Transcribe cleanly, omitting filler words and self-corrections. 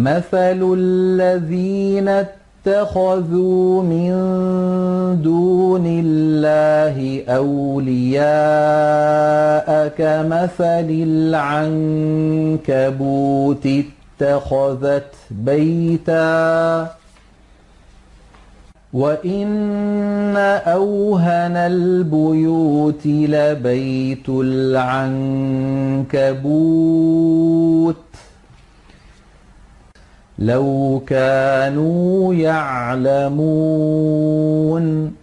مثل الذين اتخذوا من دون الله أولياء كمثل العنكبوت اتخذت بيتا وإن أوهن البيوت لبيت العنكبوت لو كانوا يعلمون